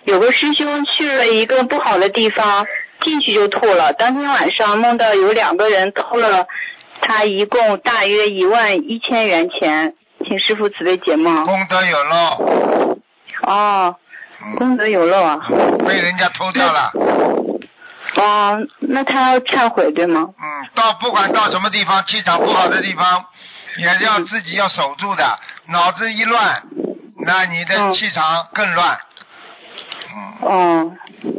有个师兄去了一个不好的地方，进去就吐了。当天晚上梦到有2个人偷了他一共大约11000元钱，请师父慈悲解梦。 功德有漏。 哦，功德有漏啊。 被人家偷掉了。 哦，那他要忏悔对吗？ 不管到什么地方，气场不好的地方，也是要自己要守住的。脑子一乱，那你的气场更乱。 哦。